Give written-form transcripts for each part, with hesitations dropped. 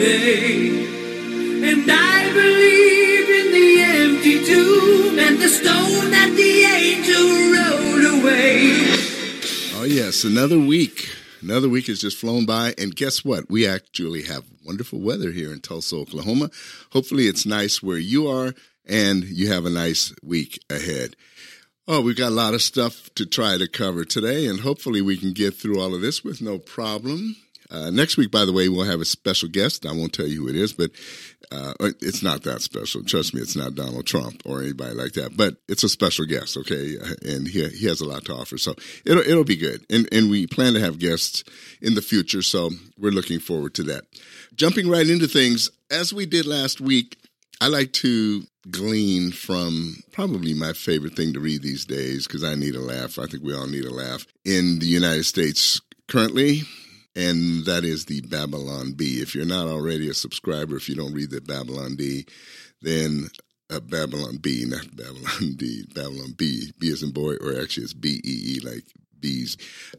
day. And I believe in the empty tomb and the stone that the angel rolled away. Oh, yes, another week. Another week has just flown by, and guess what? We actually have wonderful weather here in Tulsa, Oklahoma. Hopefully it's nice where you are, and you have a nice week ahead. Oh, we've got a lot of stuff to try to cover today, and hopefully we can get through all of this with no problem. Next week, by the way, we'll have a special guest. I won't tell you who it is, but it's not that special. Trust me, it's not Donald Trump or anybody like that. But it's a special guest, okay? And he has a lot to offer, so it'll be good. And we plan to have guests in the future, so we're looking forward to that. Jumping right into things, as we did last week, I like to glean from probably my favorite thing to read these days because I need a laugh. I think we all need a laugh in the United States currently. And that is the Babylon Bee. If you're not already a subscriber, if you don't read the Babylon Bee, then Babylon Bee, not Babylon D, Babylon Bee, B as in boy, or actually it's B-E-E, like bees.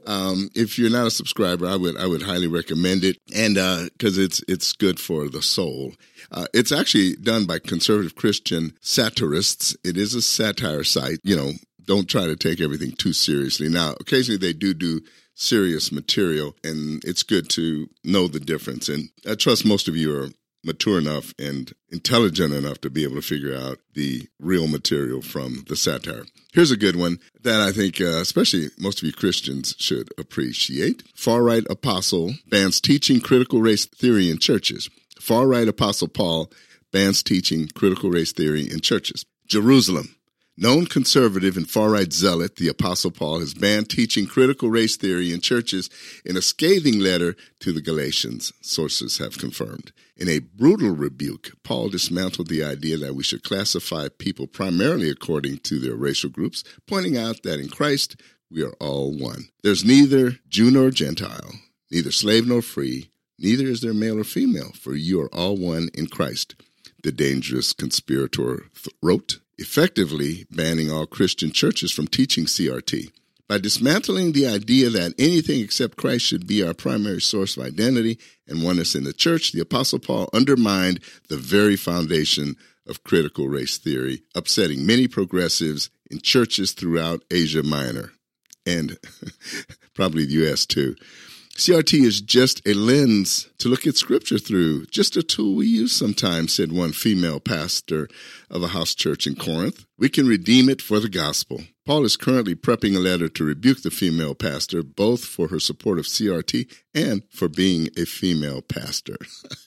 If you're not a subscriber, I would highly recommend it, and because it's good for the soul. It's actually done by conservative Christian satirists. It is a satire site. You know, don't try to take everything too seriously. Now, occasionally they do serious material, and it's good to know the difference. And I trust most of you are mature enough and intelligent enough to be able to figure out the real material from the satire. Here's a good one that I think especially most of you Christians should appreciate. Far-right apostle bans teaching critical race theory in churches. Far-right apostle Paul bans teaching critical race theory in churches. Jerusalem. Known conservative and far-right zealot, the Apostle Paul has banned teaching critical race theory in churches in a scathing letter to the Galatians, sources have confirmed. In a brutal rebuke, Paul dismantled the idea that we should classify people primarily according to their racial groups, pointing out that in Christ we are all one. There's neither Jew nor Gentile, neither slave nor free, neither is there male or female, for you are all one in Christ, the dangerous conspirator wrote, effectively banning all Christian churches from teaching CRT. By dismantling the idea that anything except Christ should be our primary source of identity and oneness in the church, the Apostle Paul undermined the very foundation of critical race theory, upsetting many progressives in churches throughout Asia Minor and probably the U.S. too. CRT is just a lens to look at Scripture through, just a tool we use sometimes, said one female pastor of a house church in Corinth. We can redeem it for the gospel. Paul is currently prepping a letter to rebuke the female pastor, both for her support of CRT and for being a female pastor.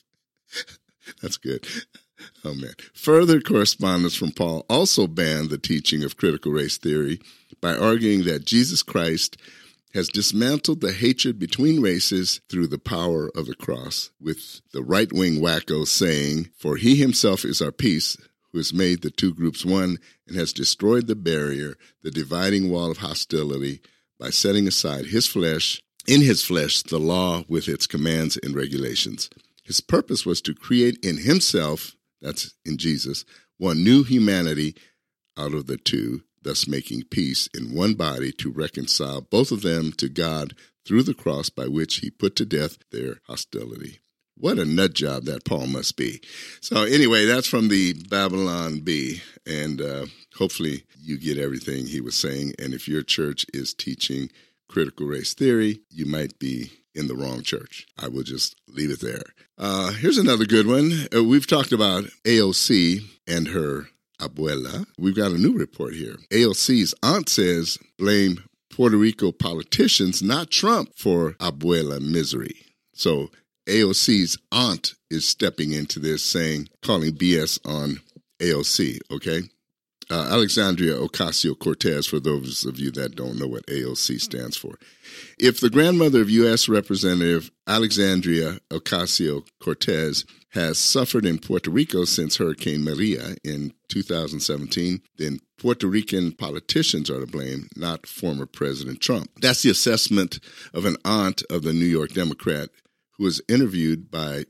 That's good. Oh, man. Further correspondence from Paul also banned the teaching of critical race theory by arguing that Jesus Christ has dismantled the hatred between races through the power of the cross, with the right-wing wacko saying, "For he himself is our peace, who has made the two groups one and has destroyed the barrier, the dividing wall of hostility, by setting aside in his flesh, the law with its commands and regulations." His purpose was to create in himself, that's in Jesus, one new humanity out of the two, thus making peace in one body to reconcile both of them to God through the cross by which he put to death their hostility. What a nut job that Paul must be. So anyway, that's from the Babylon Bee, and hopefully you get everything he was saying. And if your church is teaching critical race theory, you might be in the wrong church. I will just leave it there. Here's another good one. We've talked about AOC and her abuela. We've got a new report here. AOC's aunt says blame Puerto Rico politicians, not Trump, for abuela misery. So AOC's aunt is stepping into this, calling BS on AOC, okay? Alexandria Ocasio-Cortez, for those of you that don't know what AOC stands for. If the grandmother of U.S. Representative Alexandria Ocasio-Cortez has suffered in Puerto Rico since Hurricane Maria in 2017, then Puerto Rican politicians are to blame, not former President Trump. That's the assessment of an aunt of the New York Democrat who was interviewed by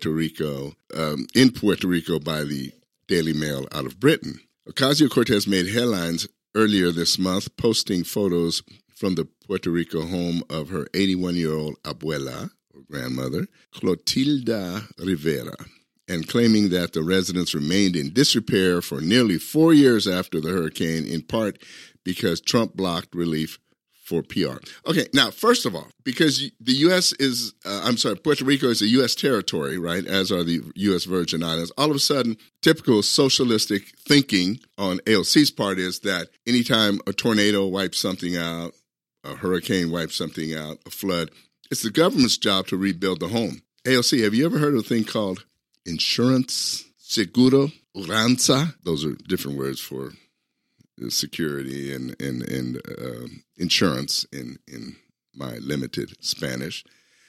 in Puerto Rico by the Daily Mail out of Britain. Ocasio-Cortez made headlines earlier this month, posting photos from the Puerto Rico home of her 81-year-old abuela, or grandmother, Clotilda Rivera, and claiming that the residence remained in disrepair for nearly 4 years after the hurricane, in part because Trump blocked relief for PR. Okay, now, first of all, because the U.S. is, Puerto Rico is a U.S. territory, right, as are the U.S. Virgin Islands, all of a sudden, typical socialistic thinking on AOC's part is that anytime a tornado wipes something out, a hurricane wipes something out, a flood, it's the government's job to rebuild the home. AOC, have you ever heard of a thing called insurance, seguro, uranza? Those are different words for security and insurance in my limited Spanish.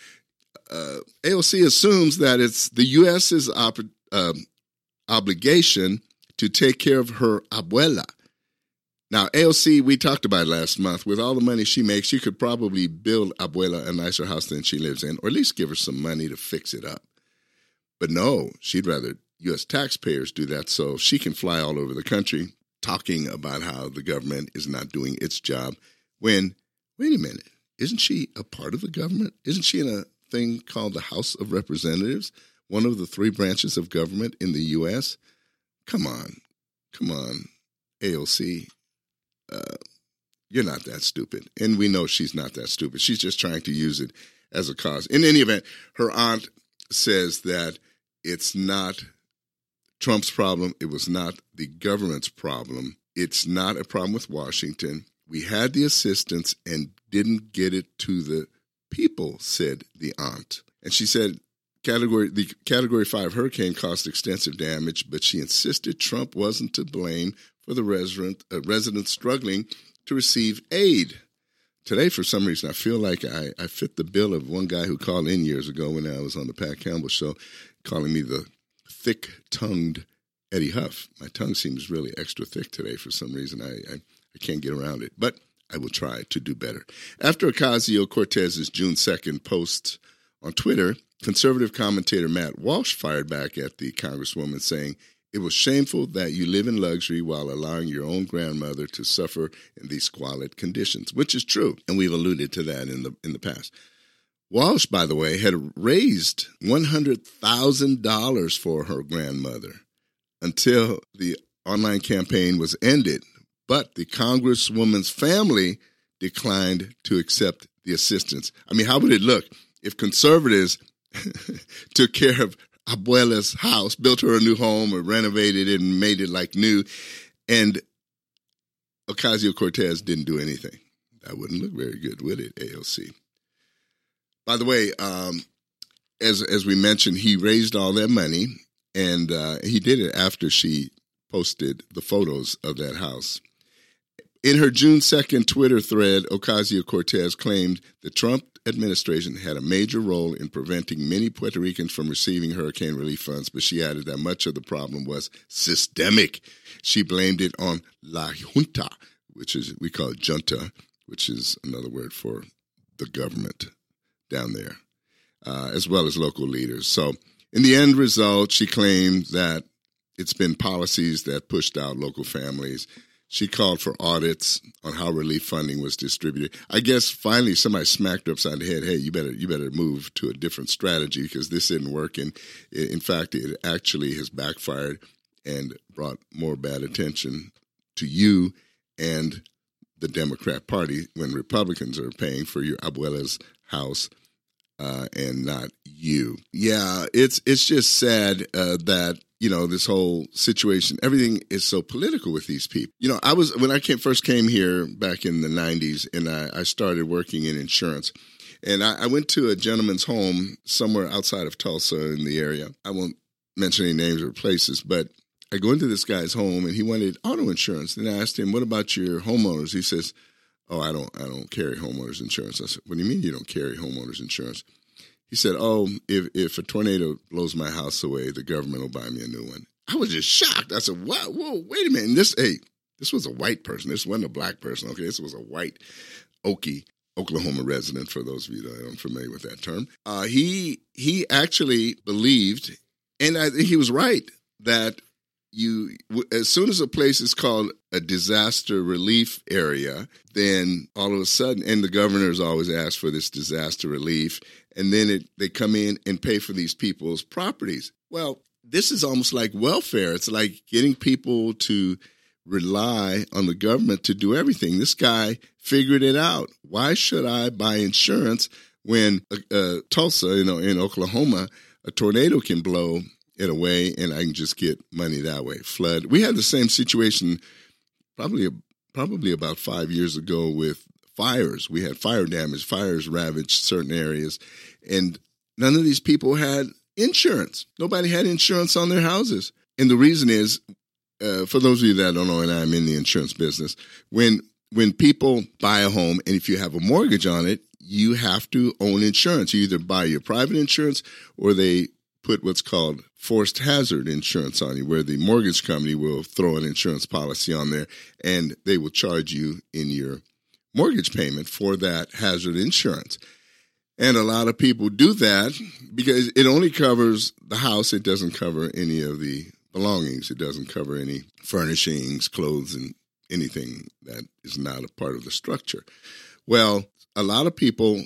AOC assumes that it's the U.S.'s obligation to take care of her abuela. Now, AOC, we talked about it last month. With all the money she makes, she could probably build abuela a nicer house than she lives in, or at least give her some money to fix it up. But no, she'd rather U.S. taxpayers do that so she can fly all over the country talking about how the government is not doing its job when, wait a minute, isn't she a part of the government? Isn't she in a thing called the House of Representatives, one of the 3 branches of government in the U.S.? Come on, AOC. You're not that stupid. And we know she's not that stupid. She's just trying to use it as a cause. In any event, her aunt says that it's not Trump's problem. It was not the government's problem. It's not a problem with Washington. We had the assistance and didn't get it to the people, said the aunt. And she said the Category 5 hurricane caused extensive damage, but she insisted Trump wasn't to blame for the residents struggling to receive aid. Today, for some reason, I feel like I fit the bill of one guy who called in years ago when I was on the Pat Campbell show, calling me the thick-tongued Eddie Huff. My tongue seems really extra thick today for some reason. I can't get around it, but I will try to do better. After Ocasio-Cortez's June 2nd post on Twitter, conservative commentator Matt Walsh fired back at the Congresswoman, saying, "It was shameful that you live in luxury while allowing your own grandmother to suffer in these squalid conditions," which is true, and we've alluded to that in the past. Walsh, by the way, had raised $100,000 for her grandmother until the online campaign was ended. But the Congresswoman's family declined to accept the assistance. I mean, how would it look if conservatives took care of abuela's house, built her a new home or renovated it and made it like new, and Ocasio-Cortez didn't do anything? That wouldn't look very good, would it, AOC? By the way, as we mentioned, he raised all that money, and he did it after she posted the photos of that house. In her June 2nd Twitter thread, Ocasio-Cortez claimed the Trump administration had a major role in preventing many Puerto Ricans from receiving hurricane relief funds, but she added that much of the problem was systemic. She blamed it on La Junta, which is, we call it junta, which is another word for the government down there, as well as local leaders. So in the end result, she claimed that it's been policies that pushed out local families. She called for audits on how relief funding was distributed. I guess finally somebody smacked her upside the head. Hey, you better move to a different strategy because this isn't working. In fact, it actually has backfired and brought more bad attention to you and the Democrat Party when Republicans are paying for your abuela's house and not you. Yeah, it's just sad that, you know, this whole situation, everything is so political with these people. You know, when I first came here back in the 90s and I started working in insurance, and I went to a gentleman's home somewhere outside of Tulsa in the area. I won't mention any names or places, but I go into this guy's home and he wanted auto insurance. And I asked him, "What about your homeowners?" He says, "Oh, I don't carry homeowners insurance." I said, "What do you mean you don't carry homeowners insurance?" He said, "Oh, if a tornado blows my house away, the government will buy me a new one." I was just shocked. I said, "What? Whoa, wait a minute." This was a white person. This wasn't a black person. Okay, this was a white Okie, Oklahoma resident, for those of you that aren't familiar with that term. He actually believed, and I think he was right, that as soon as a place is called a disaster relief area, then all of a sudden, and the governors always ask for this disaster relief, and then they come in and pay for these people's properties. Well, this is almost like welfare. It's like getting people to rely on the government to do everything. This guy figured it out. Why should I buy insurance when Tulsa, in Oklahoma, a tornado can blow it away and I can just get money that way? Flood. We had the same situation probably about 5 years ago with fires. We had fire damage. Fires ravaged certain areas, and none of these people had insurance. Nobody had insurance on their houses. And the reason is, for those of you that don't know, and I'm in the insurance business, when people buy a home and if you have a mortgage on it, you have to own insurance. You either buy your private insurance or they put what's called forced hazard insurance on you, where the mortgage company will throw an insurance policy on there and they will charge you in your mortgage payment for that hazard insurance. And a lot of people do that because it only covers the house. It doesn't cover any of the belongings. It doesn't cover any furnishings, clothes, and anything that is not a part of the structure. Well, a lot of people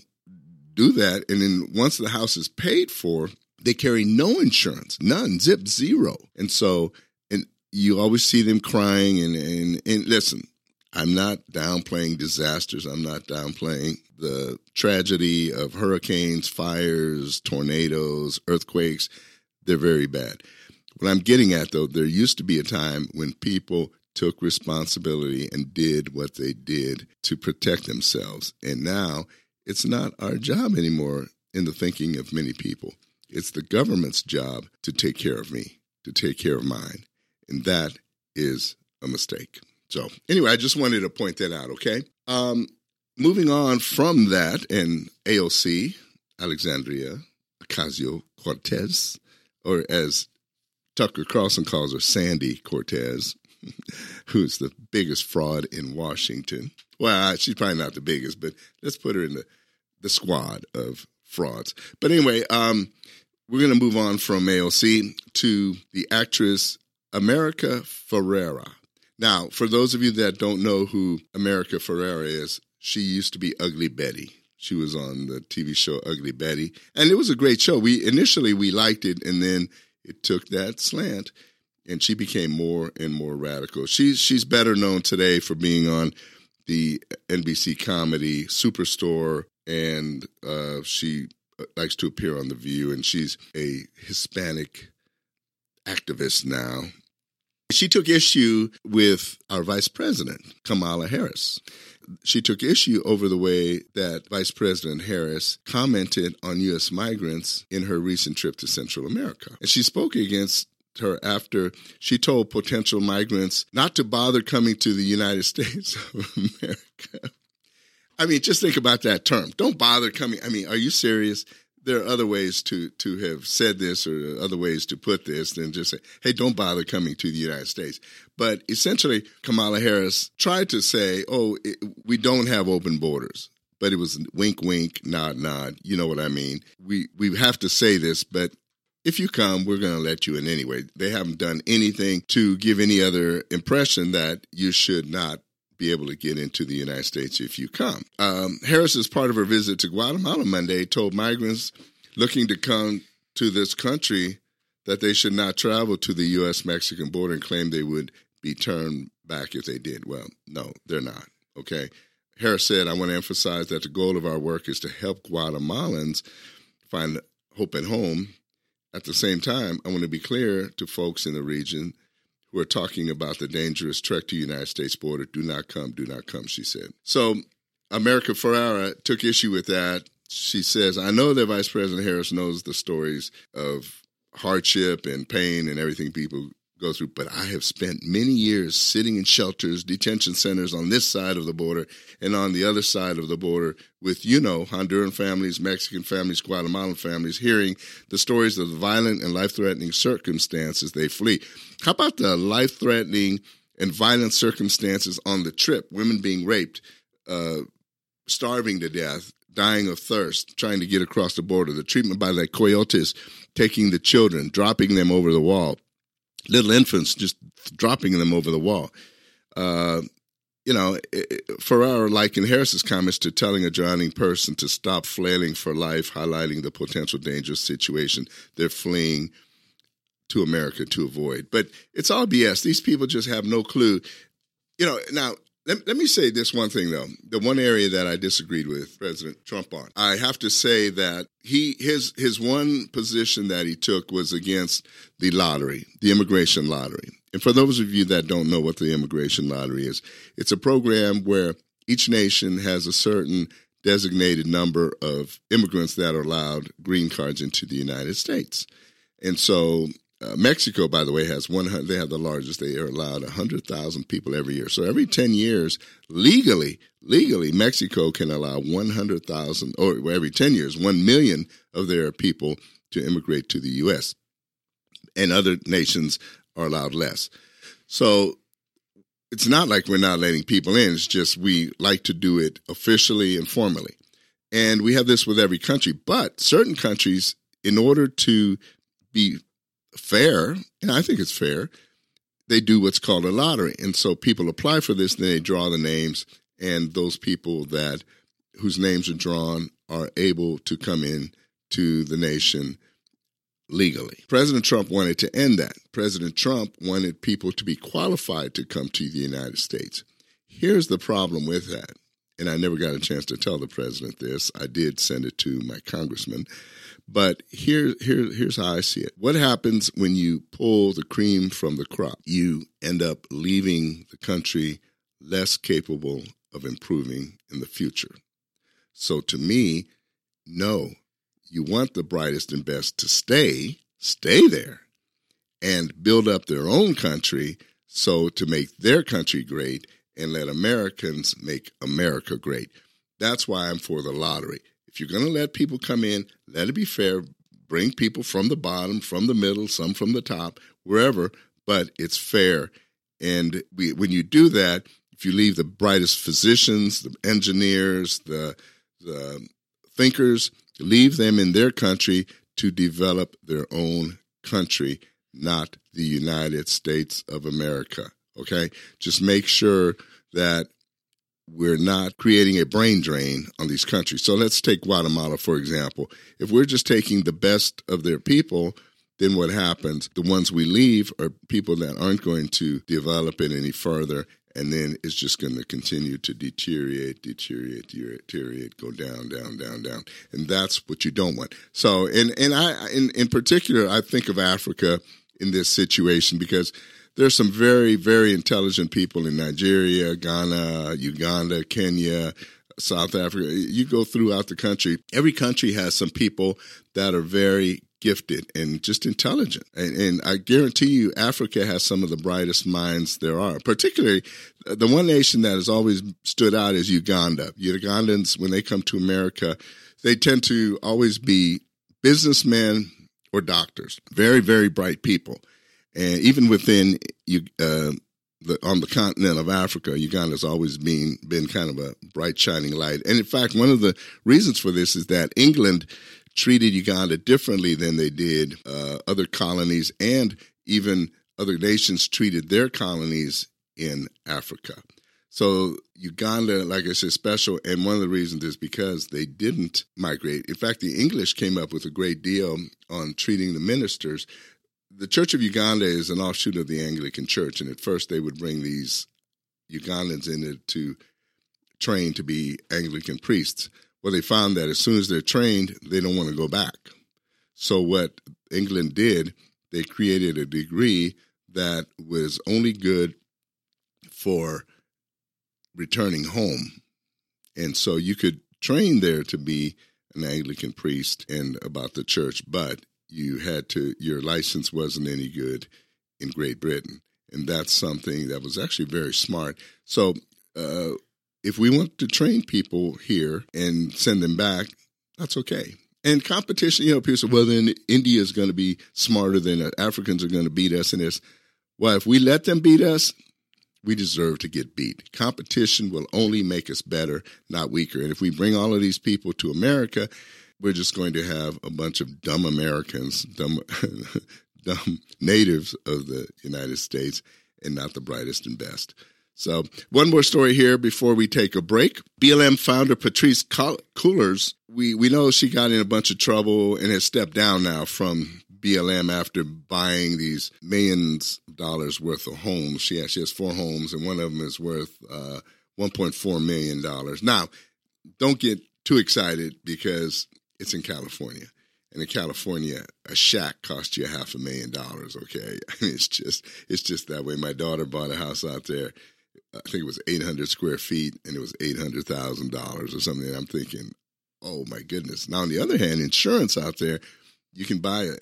do that, and then once the house is paid for, they carry no insurance, none, zero. And so, and you always see them crying, and listen, I'm not downplaying disasters. I'm not downplaying the tragedy of hurricanes, fires, tornadoes, earthquakes. They're very bad. What I'm getting at, though, there used to be a time when people took responsibility and did what they did to protect themselves. And now it's not our job anymore in the thinking of many people. It's the government's job to take care of me, to take care of mine. And that is a mistake. So anyway, I just wanted to point that out, okay? Moving on from that, and AOC, Alexandria Ocasio-Cortez, or as Tucker Carlson calls her, Sandy Cortez, who's the biggest fraud in Washington. Well, she's probably not the biggest, but let's put her in the squad of frauds. But anyway, we're going to move on from AOC to the actress America Ferrera. Now, for those of you that don't know who America Ferrera is, she used to be Ugly Betty. She was on the TV show Ugly Betty, and it was a great show. Initially we liked it, and then it took that slant, and she became more and more radical. She's better known today for being on the NBC comedy Superstore, and she likes to appear on The View, and she's a Hispanic activist now. She took issue with our Vice President, Kamala Harris. She took issue over the way that Vice President Harris commented on U.S. migrants in her recent trip to Central America. And she spoke against her after she told potential migrants not to bother coming to the United States of America. I mean, just think about that term. Don't bother coming. I mean, are you serious? There are other ways to have said this, or other ways to put this than just say, hey, don't bother coming to the United States. But essentially, Kamala Harris tried to say, we don't have open borders. But it was wink, wink, nod, nod. You know what I mean? We have to say this, but if you come, we're going to let you in anyway. They haven't done anything to give any other impression that you should not be able to get into the United States if you come. Harris, as part of her visit to Guatemala Monday, told migrants looking to come to this country that they should not travel to the U.S.-Mexican border, and claimed they would be turned back if they did. Well, no, they're not, okay? Harris said, I want to emphasize that the goal of our work is to help Guatemalans find hope at home. At the same time, I want to be clear to folks in the region who are talking about the dangerous trek to the United States border. Do not come, she said. So America Ferrera took issue with that. She says, I know that Vice President Harris knows the stories of hardship and pain and everything people go through, but I have spent many years sitting in shelters, detention centers on this side of the border and on the other side of the border with, Honduran families, Mexican families, Guatemalan families, hearing the stories of the violent and life-threatening circumstances they flee. How about the life-threatening and violent circumstances on the trip? Women being raped, starving to death, dying of thirst, trying to get across the border, the treatment by the coyotes, taking the children, dropping them over the wall. little infants, just dropping them over the wall. Farrar likened Harris's comments to telling a drowning person to stop flailing for life, highlighting the potential dangerous situation they're fleeing to America to avoid. But it's all BS. These people just have no clue. Now, let me say this one thing, though. The one area that I disagreed with President Trump on, I have to say that his one position that he took was against the lottery, the immigration lottery. And for those of you that don't know what the immigration lottery is, it's a program where each nation has a certain designated number of immigrants that are allowed green cards into the United States. And so Mexico, by the way, has 100. They have the largest. They are allowed 100,000 people every year. So every 10 years, legally, Mexico can allow 100,000, or every 10 years, 1 million of their people to immigrate to the U.S. And other nations are allowed less. So it's not like we're not letting people in. It's just we like to do it officially and formally. And we have this with every country. But certain countries, in order to be fair, and I think it's fair, they do what's called a lottery. And so people apply for this, then they draw the names, and those people whose names are drawn are able to come in to the nation legally. President Trump wanted to end that. President Trump wanted people to be qualified to come to the United States. Here's the problem with that, and I never got a chance to tell the president this. I did send it to my congressman. But here's how I see it. What happens when you pull the cream from the crop? You end up leaving the country less capable of improving in the future. So to me, no, you want the brightest and best to stay there and build up their own country so to make their country great and let Americans make America great. That's why I'm for the lottery. If you're going to let people come in, let it be fair. Bring people from the bottom, from the middle, some from the top, wherever, but it's fair. And when you do that, if you leave the brightest physicians, the engineers, the thinkers, leave them in their country to develop their own country, not the United States of America, okay? Just make sure that we're not creating a brain drain on these countries. So let's take Guatemala, for example. If we're just taking the best of their people, then what happens? The ones we leave are people that aren't going to develop it any further, and then it's just going to continue to deteriorate, go down. And that's what you don't want. So, in particular, I think of Africa in this situation because there's some very, very intelligent people in Nigeria, Ghana, Uganda, Kenya, South Africa. You go throughout the country. Every country has some people that are very gifted and just intelligent. And I guarantee you Africa has some of the brightest minds there are. Particularly, the one nation that has always stood out is Uganda. Ugandans, when they come to America, they tend to always be businessmen or doctors. Very, very bright people. And even within on the continent of Africa, Uganda's always been kind of a bright, shining light. And in fact, one of the reasons for this is that England treated Uganda differently than they did other colonies, and even other nations treated their colonies in Africa. So Uganda, like I said, special, and one of the reasons is because they didn't migrate. In fact, the English came up with a great deal on treating the ministers. The Church of Uganda is an offshoot of the Anglican Church, and at first they would bring these Ugandans in to train to be Anglican priests. Well, they found that as soon as they're trained, they don't want to go back. So what England did, they created a degree that was only good for returning home. And so you could train there to be an Anglican priest and about the church, but your license wasn't any good in Great Britain. And that's something that was actually very smart. So if we want to train people here and send them back, that's okay. And competition, people say, well, then India is going to be smarter than Africans are going to beat us in this. Well, if we let them beat us, we deserve to get beat. Competition will only make us better, not weaker. And if we bring all of these people to America, we're just going to have a bunch of dumb Americans, dumb natives of the United States and not the brightest and best. So one more story here before we take a break. BLM founder Patrisse Cullors, we know she got in a bunch of trouble and has stepped down now from BLM after buying these millions of dollars worth of homes. She has 4 homes, and one of them is worth $1.4 million. Now, don't get too excited because it's in California. And in California, a shack costs you $500,000, okay? I mean, it's just that way. My daughter bought a house out there. I think it was 800 square feet, and it was $800,000 or something. And I'm thinking, oh, my goodness. Now, on the other hand, insurance out there, you can buy an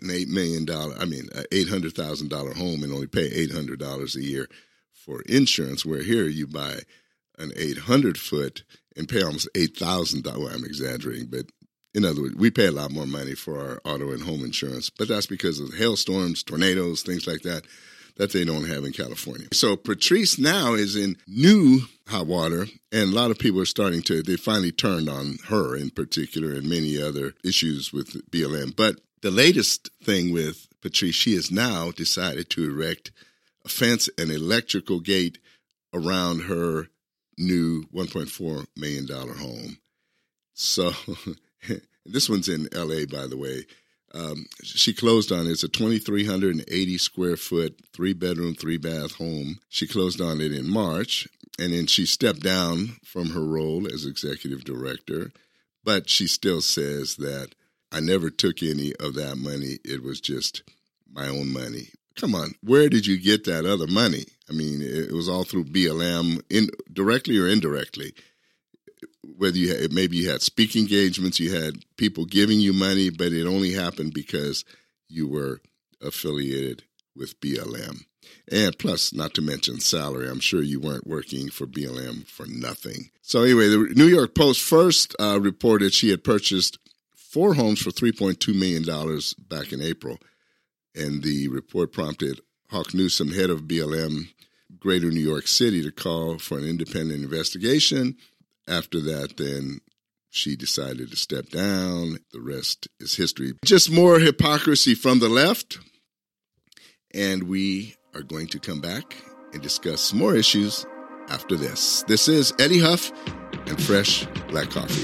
$800,000 home and only pay $800 a year for insurance, where here you buy an 800-foot and pay almost $8,000. Well, I'm exaggerating, but in other words, we pay a lot more money for our auto and home insurance, but that's because of hailstorms, tornadoes, things like that they don't have in California. So Patrisse now is in new hot water, and a lot of people are they finally turned on her in particular and many other issues with BLM. But the latest thing with Patrisse, she has now decided to erect a fence and electrical gate around her new $1.4 million home. So this one's in L.A., by the way. She closed on it. It's a 2,380 square foot, 3-bedroom, 3-bath home. She closed on it in March, and then she stepped down from her role as executive director. But she still says that I never took any of that money. It was just my own money. Come on, where did you get that other money? I mean, it was all through BLM, directly or indirectly. Whether maybe you had speaking engagements, you had people giving you money, but it only happened because you were affiliated with BLM. And plus, not to mention salary. I'm sure you weren't working for BLM for nothing. So anyway, the New York Post first reported she had purchased 4 homes for $3.2 million back in April. And the report prompted Hawk Newsome, head of BLM Greater New York City, to call for an independent investigation. After that, then she decided to step down. The rest is history. Just more hypocrisy from the left. And we are going to come back and discuss more issues after this. This is Eddie Huff and Fresh Black Coffee.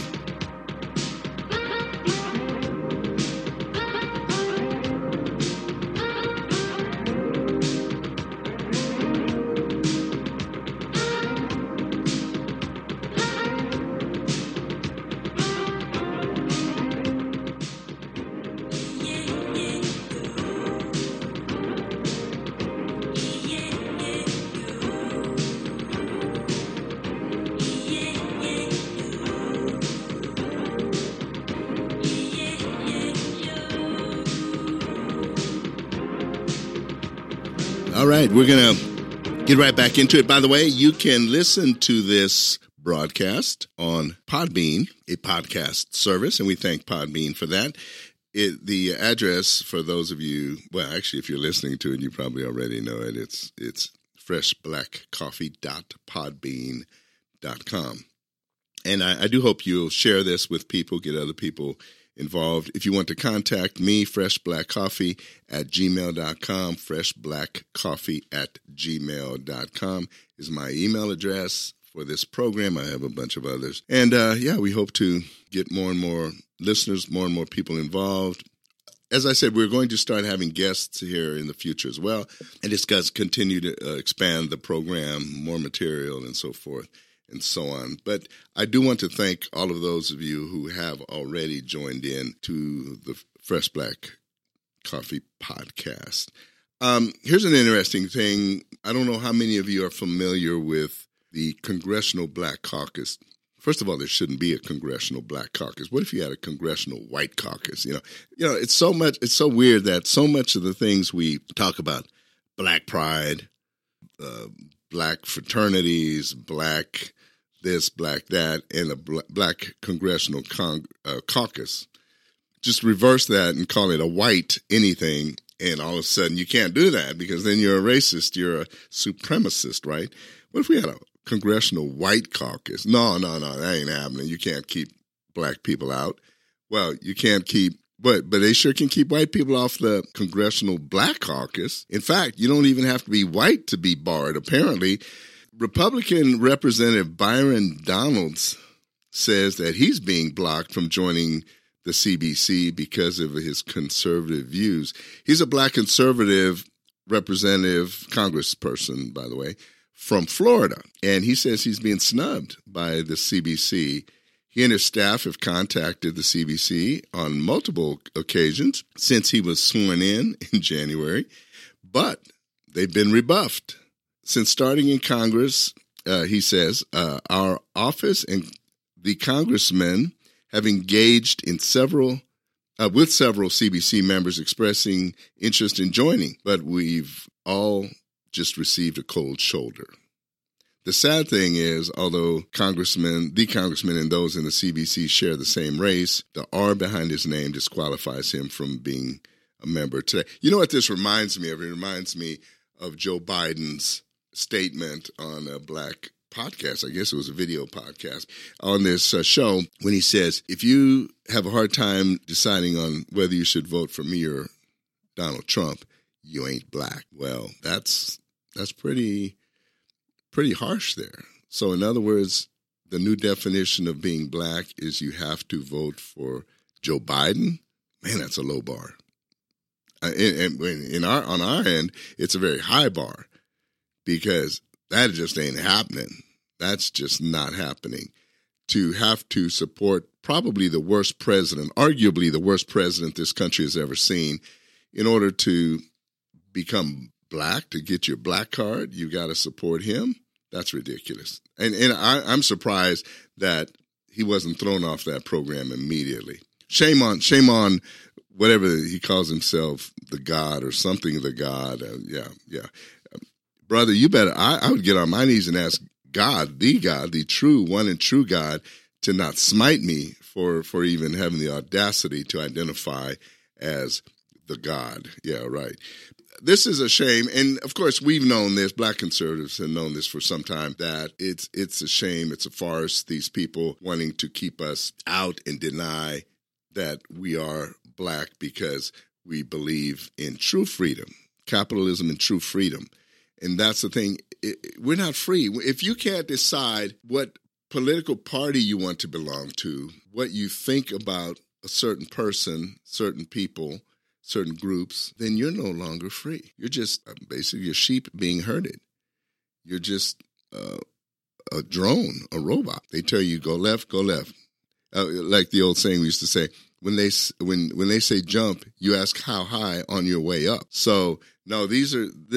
All right, we're going to get right back into it. By the way, you can listen to this broadcast on Podbean, a podcast service, and we thank Podbean for that. The address for those of you, well, actually, if you're listening to it, you probably already know it. It's freshblackcoffee.podbean.com. And I do hope you'll share this with people, get other people involved. If you want to contact me, freshblackcoffee@gmail.com, freshblackcoffee@gmail.com is my email address for this program. I have a bunch of others. And we hope to get more and more listeners, more and more people involved. As I said, we're going to start having guests here in the future as well, and discuss, continue to expand the program, more material and so forth and so on. But I do want to thank all of those of you who have already joined in to the Fresh Black Coffee podcast. Here's an interesting thing. I don't know how many of you are familiar with the Congressional Black Caucus. First of all, there shouldn't be a Congressional Black Caucus. What if you had a Congressional White Caucus? You know, it's so weird that so much of the things we talk about, Black pride, Black fraternities, Black this, Black that, and a Black Congressional Caucus, just reverse that and call it a white anything, and all of a sudden you can't do that because then you're a racist, you're a supremacist, right? What if we had a Congressional White Caucus? No, that ain't happening. You can't keep Black people out. Well, you can't keep But they sure can keep white people off the Congressional Black Caucus. In fact, you don't even have to be white to be barred. Apparently, Republican Representative Byron Donalds says that he's being blocked from joining the CBC because of his conservative views. He's a black conservative representative, congressperson, by the way, from Florida. And he says he's being snubbed by the CBC. He and his staff have contacted the CBC on multiple occasions since he was sworn in January, but they've been rebuffed. Since starting in Congress, he says, our office and the congressmen have engaged in with several CBC members expressing interest in joining, but we've all just received a cold shoulder. The sad thing is, although the congressman and those in the CBC share the same race, the R behind his name disqualifies him from being a member today. You know what this reminds me of? It reminds me of Joe Biden's statement on a black podcast. I guess it was a video podcast on this show when he says, if you have a hard time deciding on whether you should vote for me or Donald Trump, you ain't black. Well, that's pretty harsh there. So in other words, the new definition of being black is you have to vote for Joe Biden. Man, that's a low bar. And on our end, it's a very high bar because that just ain't happening. That's just not happening. To have to support probably the worst president, arguably the worst president this country has ever seen, in order to become black, to get your black card, you got to support him. That's ridiculous. And I'm surprised that he wasn't thrown off that program immediately. Shame on whatever he calls himself, the God or something of the God. Yeah. Brother, you better, I would get on my knees and ask God, the true one and true God, to not smite me for even having the audacity to identify as the God. Yeah, right. This is a shame, and of course we've known this, black conservatives have known this for some time, that it's a shame, it's a farce, these people wanting to keep us out and deny that we are black because we believe in true freedom, capitalism and true freedom. And that's the thing, we're not free. If you can't decide what political party you want to belong to, what you think about a certain person, certain people, certain groups, then you're no longer free. You're just basically a sheep being herded. You're just a drone, a robot. They tell you go left, go left. Like the old saying we used to say, when they say jump, you ask how high on your way up. So no, this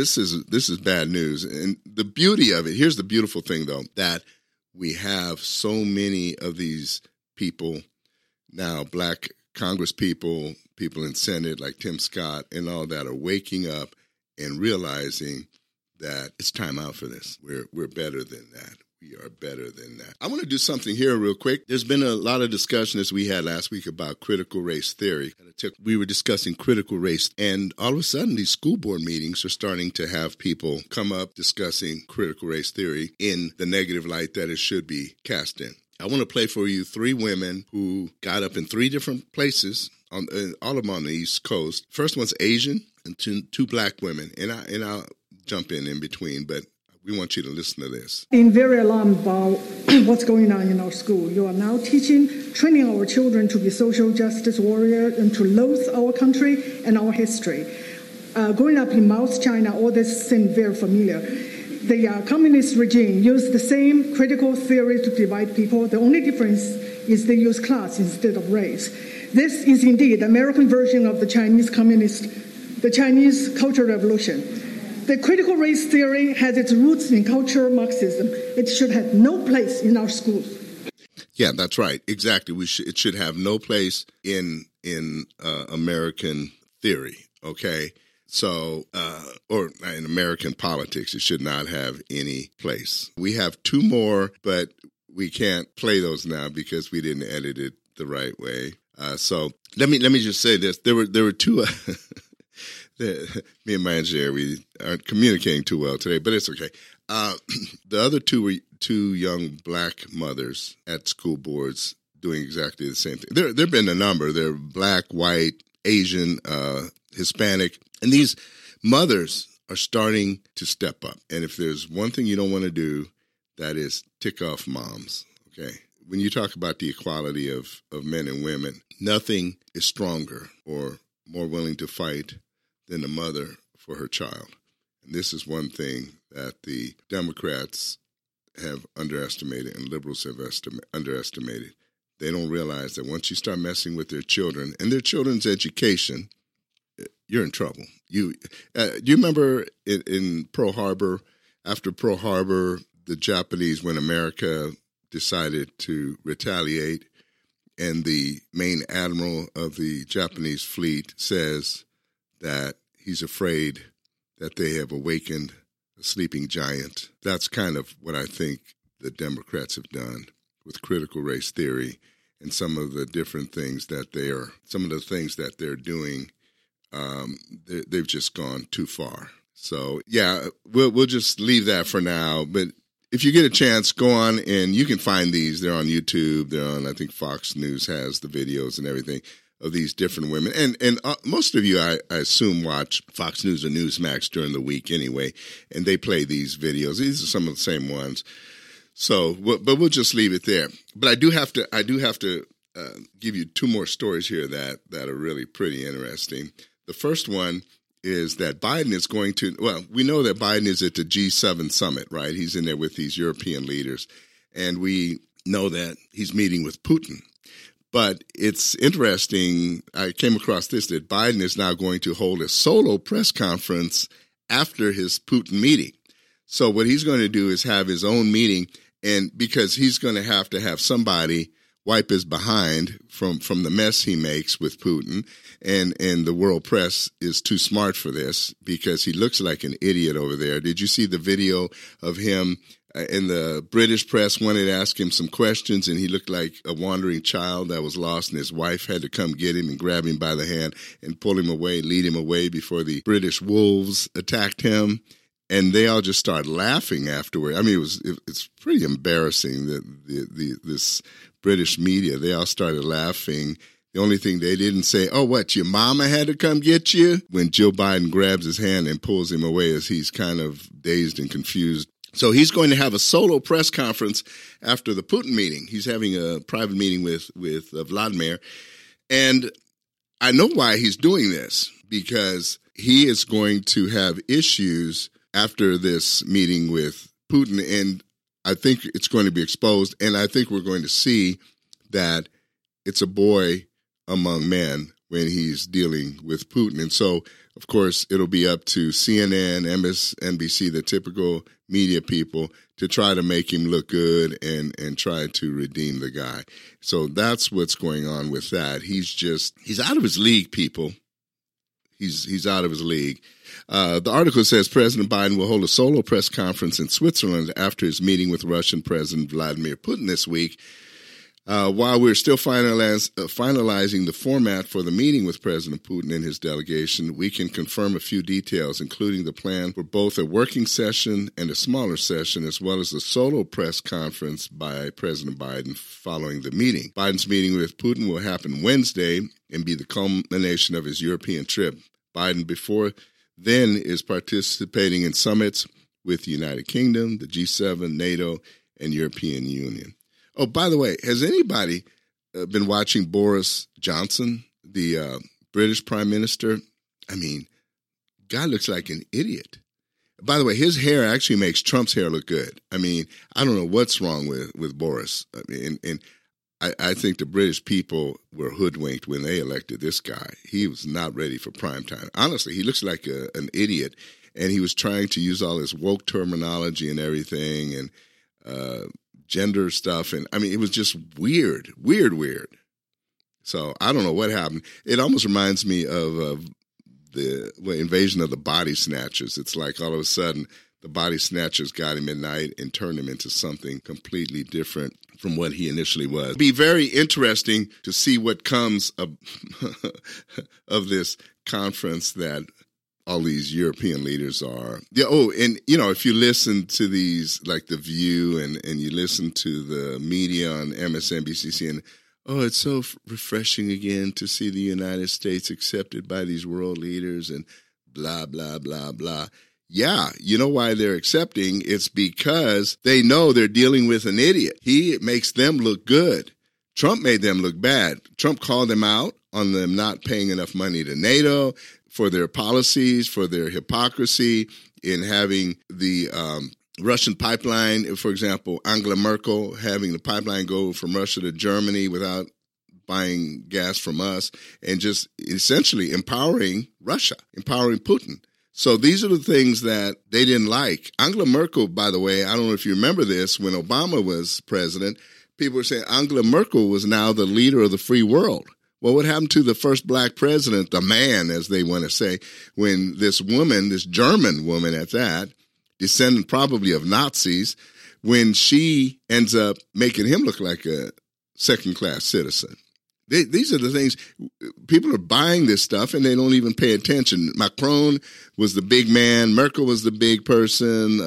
is bad news. And the beauty of it, here's the beautiful thing though, that we have so many of these people now, black Congress people in Senate like Tim Scott and all that are waking up and realizing that it's time out for this. We're better than that. We are better than that. I want to do something here real quick. There's been a lot of discussion as we had last week about critical race theory. We were discussing critical race, and all of a sudden these school board meetings are starting to have people come up discussing critical race theory in the negative light that it should be cast in. I want to play for you 3 women who got up in 3 different places, all of them on the East Coast. First one's Asian, and two black women, and I'll jump in between, but we want you to listen to this. Being very alarmed about what's going on in our school. You are now training our children to be social justice warriors and to loathe our country and our history. Growing up in Mao's China, all this seemed very familiar. The communist regime used the same critical theory to divide people. The only difference is they use class instead of race. This is indeed the American version of the Chinese Cultural Revolution. The critical race theory has its roots in cultural Marxism. It should have no place in our schools. Yeah, that's right. Exactly. It should have no place in American theory. Okay. So, or in American politics, it should not have any place. We have 2 more, but we can't play those now because we didn't edit it the right way. So let me just say this: there were 2. Me and my engineer, we aren't communicating too well today, but it's okay. The other 2 were 2 young black mothers at school boards doing exactly the same thing. There have been a number. They're black, white, Asian, Hispanic. And these mothers are starting to step up. And if there's one thing you don't want to do, that is tick off moms, okay? When you talk about the equality of men and women, nothing is stronger or more willing to fight than a mother for her child. And this is one thing that the Democrats have underestimated and liberals have underestimated. They don't realize that once you start messing with their children and their children's education, you're in trouble. Do you remember in Pearl Harbor, after Pearl Harbor, the Japanese, when America decided to retaliate, and the main admiral of the Japanese fleet says that he's afraid that they have awakened a sleeping giant. That's kind of what I think the Democrats have done with critical race theory and some of the different things that they're doing. They've just gone too far. So yeah, we'll just leave that for now. But if you get a chance, go on and you can find these. They're on YouTube. They're on, I think Fox News has the videos and everything of these different women. And most of you, I assume, watch Fox News or Newsmax during the week anyway, and they play these videos. These are some of the same ones. So, but we'll just leave it there. But I do have to give you two more stories here that are really pretty interesting. The first one is that Biden is going to, well, we know that Biden is at the G7 summit, right? He's in there with these European leaders. And we know that he's meeting with Putin. But it's interesting, I came across this, that Biden is now going to hold a solo press conference after his Putin meeting. So what he's going to do is have his own meeting, and because he's going to have somebody wipe his behind from the mess he makes with Putin. And the world press is too smart for this because he looks like an idiot over there. Did you see the video of him? And the British press wanted to ask him some questions, and he looked like a wandering child that was lost, and his wife had to come get him and grab him by the hand and pull him away, lead him away before the British wolves attacked him. And they all just started laughing afterward. I mean, it's pretty embarrassing that this British media, they all started laughing. The only thing they didn't say, oh, what, your mama had to come get you? When Joe Biden grabs his hand and pulls him away as he's kind of dazed and confused. So he's going to have a solo press conference after the Putin meeting. He's having a private meeting with Vladimir. And I know why he's doing this, because he is going to have issues after this meeting with Putin, and I think it's going to be exposed, and I think we're going to see that it's a boy among men when he's dealing with Putin. And so, of course, it'll be up to CNN, MSNBC, the typical media people, to try to make him look good and try to redeem the guy. So that's what's going on with that. He's out of his league, people. He's out of his league. The article says President Biden will hold a solo press conference in Switzerland after his meeting with Russian President Vladimir Putin this week. While we're still finalizing the format for the meeting with President Putin and his delegation, we can confirm a few details, including the plan for both a working session and a smaller session, as well as a solo press conference by President Biden following the meeting. Biden's meeting with Putin will happen Wednesday and be the culmination of his European trip. Biden, before then, is participating in summits with the United Kingdom, the G7, NATO, and European Union. Oh, by the way, has anybody been watching Boris Johnson, the British Prime Minister? I mean, guy looks like an idiot. By the way, his hair actually makes Trump's hair look good. I mean, I don't know what's wrong with Boris. I mean, and I think the British people were hoodwinked when they elected this guy. He was not ready for prime time. Honestly, he looks like an idiot, and he was trying to use all this woke terminology and everything, and gender stuff. And I mean, it was just weird. So I don't know what happened. It almost reminds me of the invasion of the Body Snatchers. It's like all of a sudden the Body Snatchers got him at night and turned him into something completely different from what he initially was. It'll be very interesting to see what comes of this conference that all these European leaders are. Yeah. Oh, and, you know, if you listen to these, like The View, and you listen to the media on MSNBC, and oh, it's so refreshing again to see the United States accepted by these world leaders and blah, blah, blah, blah. Yeah, you know why they're accepting? It's because they know they're dealing with an idiot. He makes them look good. Trump made them look bad. Trump called them out on them not paying enough money to NATO, for their policies, for their hypocrisy in having the Russian pipeline. For example, Angela Merkel having the pipeline go from Russia to Germany without buying gas from us, and just essentially empowering Russia, empowering Putin. So these are the things that they didn't like. Angela Merkel, by the way, I don't know if you remember this, when Obama was president, people were saying Angela Merkel was now the leader of the free world. Well, what happened to the first black president, the man, as they want to say, when this woman, this German woman at that, descendant probably of Nazis, when she ends up making him look like a second-class citizen? These are the things, people are buying this stuff and they don't even pay attention. Macron was the big man. Merkel was the big person.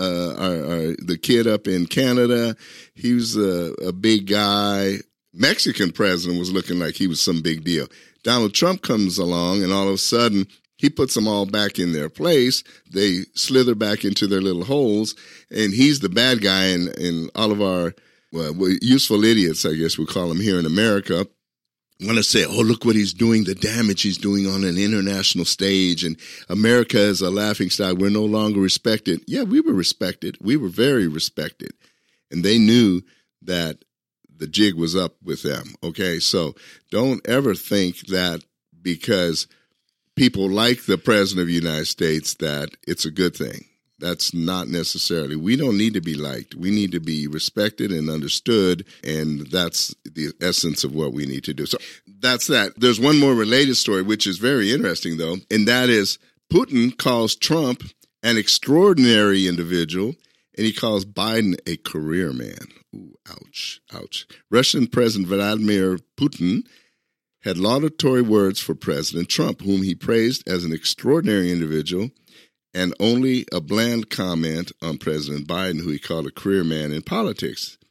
The kid up in Canada, he was a big guy. Mexican president was looking like he was some big deal. Donald Trump comes along and all of a sudden he puts them all back in their place. They slither back into their little holes, and he's the bad guy in all of our useful idiots, I guess we call them here in America. Want to say, oh, look what he's doing, the damage he's doing on an international stage, and America is a laughingstock. We're no longer respected. Yeah, we were respected. We were very respected. And they knew that the jig was up with them, okay? So don't ever think that because people like the President of the United States that it's a good thing. That's not necessarily. We don't need to be liked. We need to be respected and understood, and that's the essence of what we need to do. So that's that. There's one more related story, which is very interesting, though, and that is Putin calls Trump an extraordinary individual, and he calls Biden a career man. Ooh, ouch, ouch. Russian President Vladimir Putin had laudatory words for President Trump, whom he praised as an extraordinary individual, and only a bland comment on President Biden, who he called a career man in politics.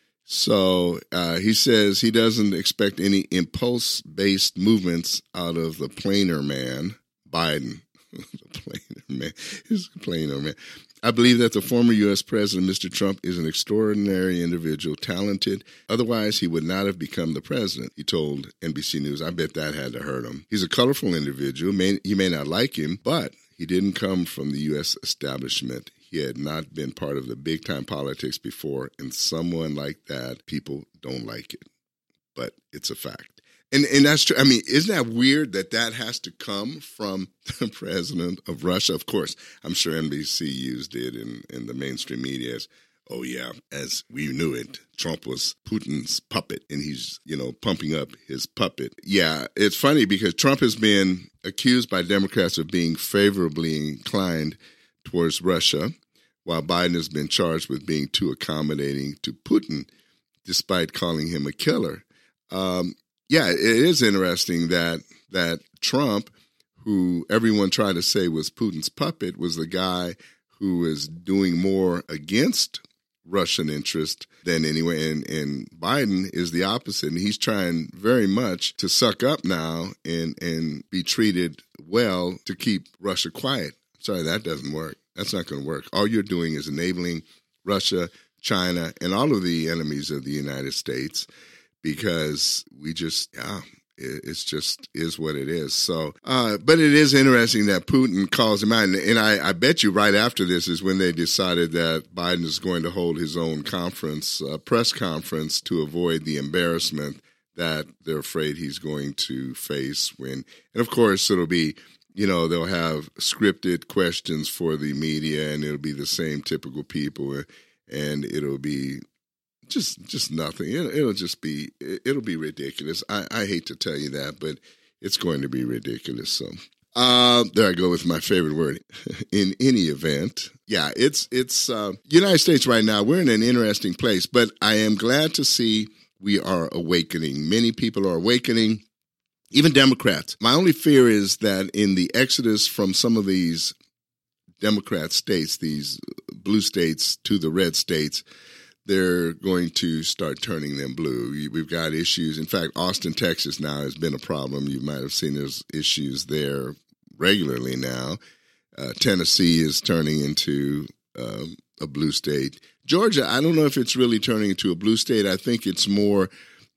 So he says he doesn't expect any impulse-based movements out of the plainer man, Biden. The plainer man. He's a plainer man. I believe that the former U.S. President, Mr. Trump, is an extraordinary individual, talented. Otherwise, he would not have become the president, he told NBC News. I bet that had to hurt him. He's a colorful individual. You may not like him, but he didn't come from the U.S. establishment. He had not been part of the big-time politics before, and someone like that, people don't like it. But it's a fact. And that's true. I mean, isn't that weird that that has to come from the president of Russia? Of course, I'm sure NBC used it in the mainstream media as, oh, yeah, as we knew it, Trump was Putin's puppet, and he's, pumping up his puppet. Yeah, it's funny because Trump has been accused by Democrats of being favorably inclined towards Russia, while Biden has been charged with being too accommodating to Putin, despite calling him a killer. Yeah, it is interesting that Trump, who everyone tried to say was Putin's puppet, was the guy who is doing more against Russian interest than anyone. And Biden is the opposite. And he's trying very much to suck up now and be treated well to keep Russia quiet. Sorry, that doesn't work. That's not going to work. All you're doing is enabling Russia, China, and all of the enemies of the United States, because it's just is what it is. So, but it is interesting that Putin calls him out. And I bet you right after this is when they decided that Biden is going to hold his own press conference to avoid the embarrassment that they're afraid he's going to face and of course it'll be, they'll have scripted questions for the media, and it'll be the same typical people, and it'll be just nothing. It'll be ridiculous. I hate to tell you that, but it's going to be ridiculous. So there I go with my favorite word. In any event, yeah, it's United States right now. We're in an interesting place, but I am glad to see we are awakening. Many people are awakening, even Democrats. My only fear is that in the exodus from some of these Democrat states, these blue states to the red states, they're going to start turning them blue. We've got issues. In fact, Austin, Texas now has been a problem. You might have seen there's issues there regularly now. Tennessee is turning into a blue state. Georgia, I don't know if it's really turning into a blue state. I think it's more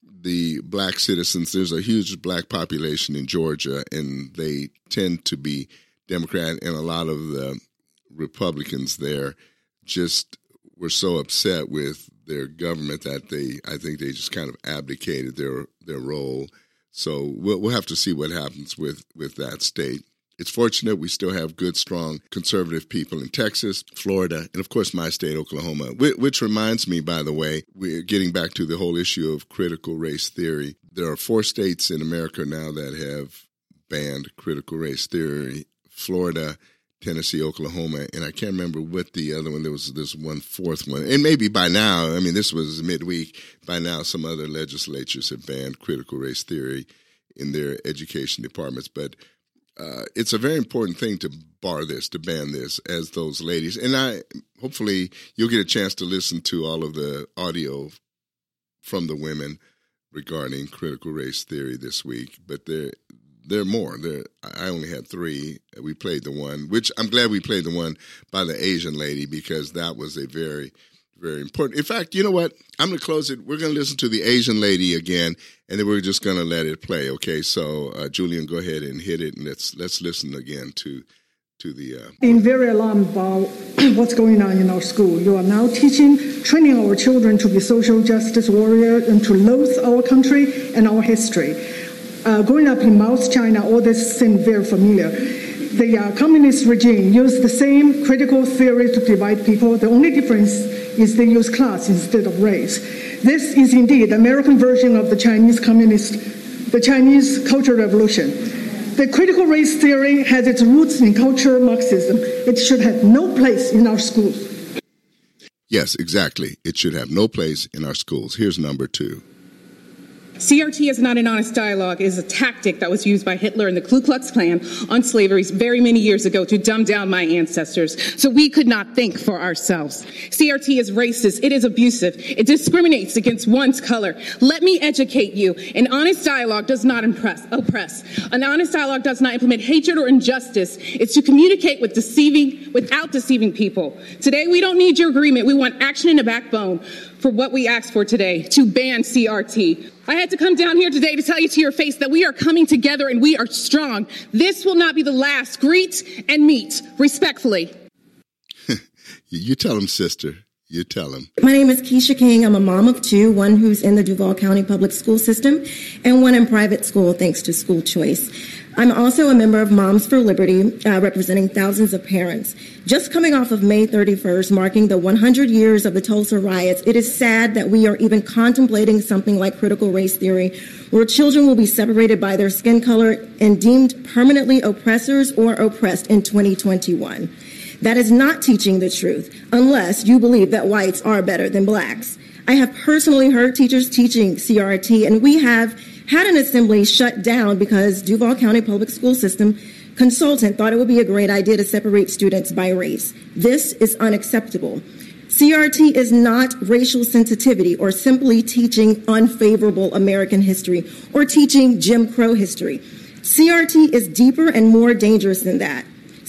the black citizens. There's a huge black population in Georgia, and they tend to be Democrat, and a lot of the Republicans there just were so upset with their government that I think they just kind of abdicated their role. So we'll have to see what happens with that state. It's fortunate we still have good, strong, conservative people in Texas, Florida, and, of course, my state, Oklahoma, which reminds me, by the way, we're getting back to the whole issue of critical race theory. There are 4 states in America now that have banned critical race theory: Florida, Tennessee, Oklahoma, and I can't remember what the other one. There was this one fourth one. And maybe by now, I mean, this was midweek, by now some other legislatures have banned critical race theory in their education departments. But it's a very important thing to ban this, as those ladies. And hopefully you'll get a chance to listen to all of the audio from the women regarding critical race theory this week. But there are more. I only had 3. We played the one, which I'm glad we played the one by the Asian lady, because that was a very, very important. In fact, you know what? I'm going to close it. We're going to listen to the Asian lady again, and then we're just going to let it play. Okay, so Julian, go ahead and hit it, and let's listen again to the. I'm very alarmed about what's going on in our school. You are now training our children to be social justice warriors and to loathe our country and our history. Growing up in South China, all this seemed very familiar. The communist regime used the same critical theory to divide people. The only difference is they use class instead of race. This is indeed the American version of the Chinese Cultural Revolution. The critical race theory has its roots in cultural Marxism. It should have no place in our schools. Yes, exactly. It should have no place in our schools. Here's number 2. CRT is not an honest dialogue. It is a tactic that was used by Hitler and the Ku Klux Klan on slavery very many years ago to dumb down my ancestors so we could not think for ourselves. CRT is racist. It is abusive. It discriminates against one's color. Let me educate you. An honest dialogue does not oppress. An honest dialogue does not implement hatred or injustice. It's to communicate without deceiving people. Today, we don't need your agreement. We want action and a backbone for what we asked for today, to ban CRT. I had to come down here today to tell you to your face that we are coming together and we are strong. This will not be the last. Greet and meet respectfully. You tell him, sister. You tell him. My name is Keisha King. I'm a mom of 2, one who's in the Duval County Public School System and one in private school thanks to school choice. I'm also a member of Moms for Liberty, representing thousands of parents. Just coming off of May 31st, marking the 100 years of the Tulsa riots, it is sad that we are even contemplating something like critical race theory, where children will be separated by their skin color and deemed permanently oppressors or oppressed in 2021. That is not teaching the truth, unless you believe that whites are better than blacks. I have personally heard teachers teaching CRT, and we have had an assembly shut down because Duval County Public School System consultant thought it would be a great idea to separate students by race. This is unacceptable. CRT is not racial sensitivity or simply teaching unfavorable American history or teaching Jim Crow history. CRT is deeper and more dangerous than that.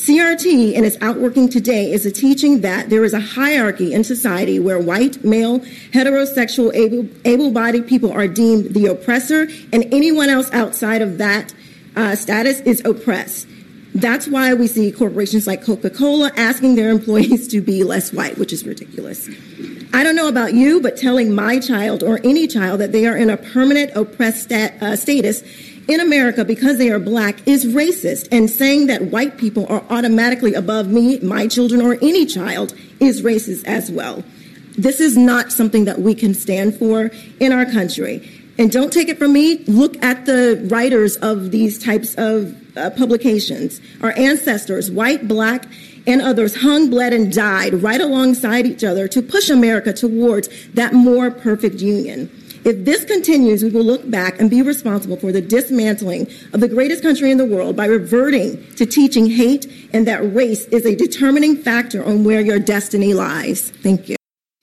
CRT, in its outworking today, is a teaching that there is a hierarchy in society where white, male, heterosexual, able-bodied people are deemed the oppressor, and anyone else outside of that status is oppressed. That's why we see corporations like Coca-Cola asking their employees to be less white, which is ridiculous. I don't know about you, but telling my child or any child that they are in a permanent oppressed status in America because they are black is racist, and saying that white people are automatically above me, my children, or any child is racist as well. This is not something that we can stand for in our country. And don't take it from me, look at the writers of these types of publications. Our ancestors, white, black, and others, hung, bled, and died right alongside each other to push America towards that more perfect union. If this continues, we will look back and be responsible for the dismantling of the greatest country in the world by reverting to teaching hate and that race is a determining factor on where your destiny lies. Thank you.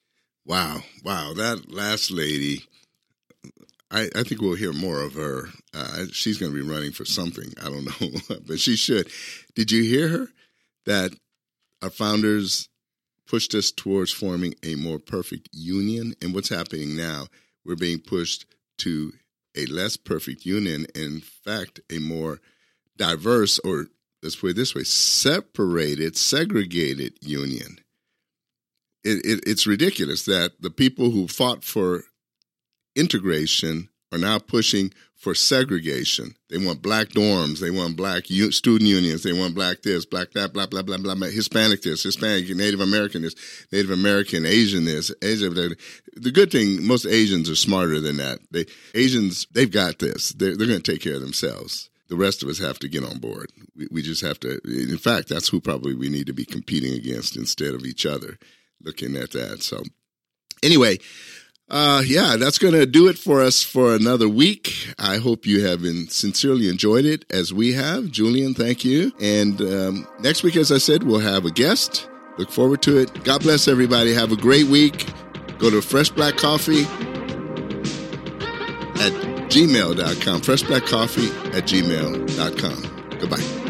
Wow. That last lady, I think we'll hear more of her. She's going to be running for something. I don't know, but she should. Did you hear her? That our founders pushed us towards forming a more perfect union. And what's happening now, we're being pushed to a less perfect union. In fact, a more diverse, or let's put it this way, separated, segregated union. It's ridiculous that the people who fought for integration are now pushing for segregation. They want black dorms. They want black student unions. They want black this, black that, blah, blah, blah, blah, blah, Hispanic this, Hispanic, Native American this, Native American, Asian this, Asian. The good thing, most Asians are smarter than that. Asians, they've got this. They're going to take care of themselves. The rest of us have to get on board. We just have to. In fact, that's who probably we need to be competing against instead of each other, looking at that. So anyway, that's going to do it for us for another week. I hope you have sincerely enjoyed it as we have. Julian, thank you. And next week, as I said, we'll have a guest. Look forward to it. God bless everybody. Have a great week. Go to Fresh Black Coffee at gmail.com. freshblackcoffee@gmail.com. Goodbye.